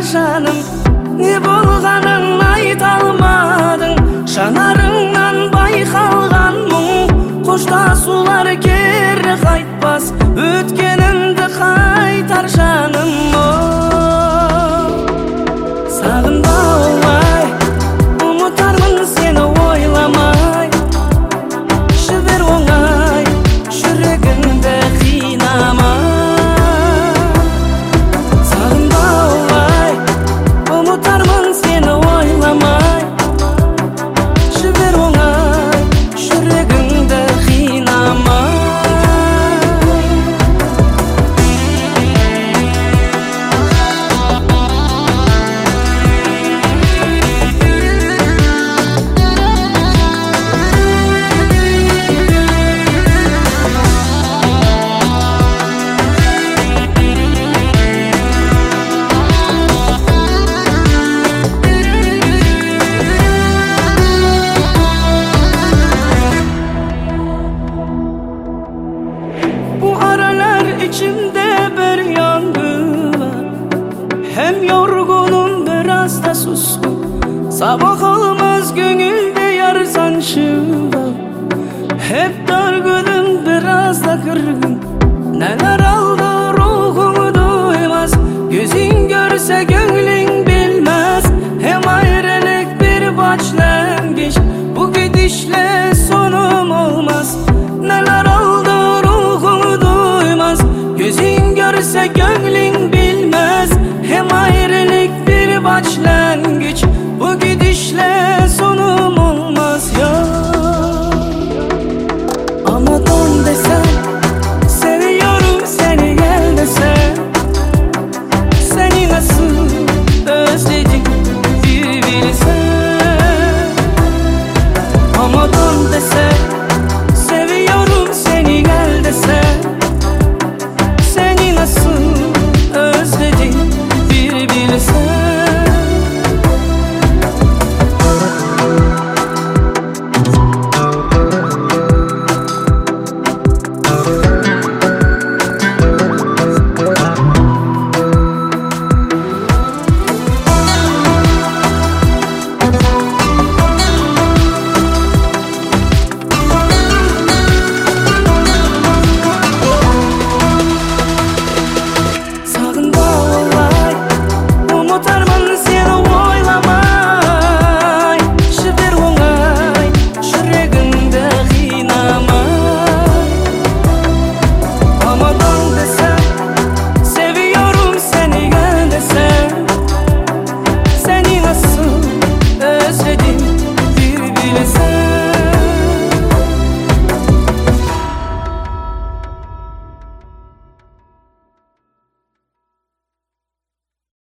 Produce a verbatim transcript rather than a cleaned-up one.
жаным, не болғанын айта алмадың, жанарыңнан байқалған мұң. Қоштасулар кері қайтпас, өткенімді қайтар жаным. Сағынба олай, ұмытармын сені ойламай. Жібер оңай, жүрегімді қинамай. Сағынба олай, ұмытармын сені ойламай. Жібер оңай, жүрегімді қинамай. Bu aralar içimde bir yangın var. Hem yorgunum biraz da suskun. Sabah olmaz gönülde yar sancı var. Hep dargınım biraz da kırgın. Neler